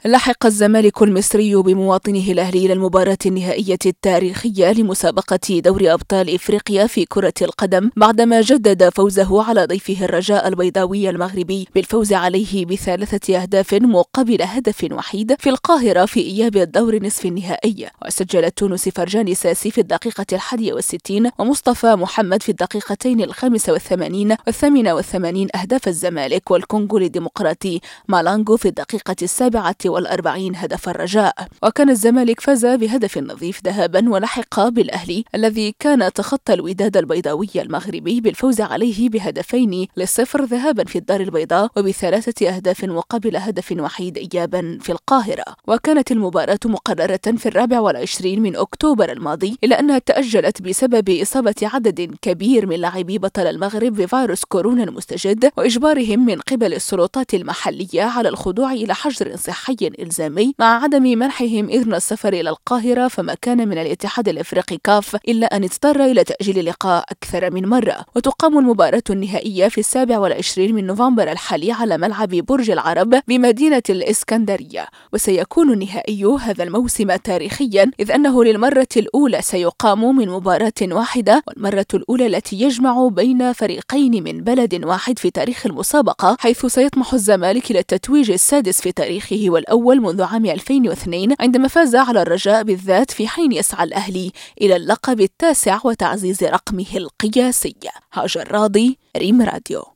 لحق الزمالك المصري بمواطنه الأهلي إلى المباراة النهائية التاريخية لمسابقة دوري أبطال إفريقيا في كرة القدم بعدما جدد فوزه على ضيفه الرجاء البيضاوي المغربي بالفوز عليه ب3 أهداف مقابل هدف وحيد في القاهرة في إياب الدور نصف النهائي. وسجل التونسي فرجاني ساسي في الدقيقة 61 ومصطفى محمد في الدقيقتين 85 و88 أهداف الزمالك، والكونغولي الديمقراطي مالانغو في الدقيقة 47 هدف الرجاء. وكان الزمالك فاز بهدف نظيف ذهابا ولحق بالأهلي الذي كان تخطى الوداد البيضاوي المغربي بالفوز عليه ب2-0 ذهابا في الدار البيضاء وب3 أهداف مقابل هدف وحيد إيابا في القاهرة. وكانت المباراة مقررة في 24 من أكتوبر الماضي، إلا أنها تأجلت بسبب إصابة عدد كبير من لاعبي بطل المغرب بفيروس كورونا المستجد وإجبارهم من قبل السلطات المحلية على الخضوع إلى حجر صحي إلزامي مع عدم منحهم إذن السفر إلى القاهرة. فما كان من الاتحاد الإفريقي كاف إلا أن اضطر إلى تأجيل اللقاء أكثر من مرة. وتقام المباراة النهائية في 27 من نوفمبر الحالي على ملعب برج العرب بمدينة الإسكندرية. وسيكون النهائي هذا الموسم تاريخيا، إذ أنه للمرة الأولى سيقام من مباراة واحدة، والمرة الأولى التي يجمع بين فريقين من بلد واحد في تاريخ المسابقة، حيث سيطمح الزمالك إلى التتويج السادس في تاريخه والأول منذ عام 2002 عندما فاز على الرجاء بالذات، في حين يسعى الأهلي إلى اللقب التاسع وتعزيز رقمه القياسي. هاجر راضي، ريم راديو.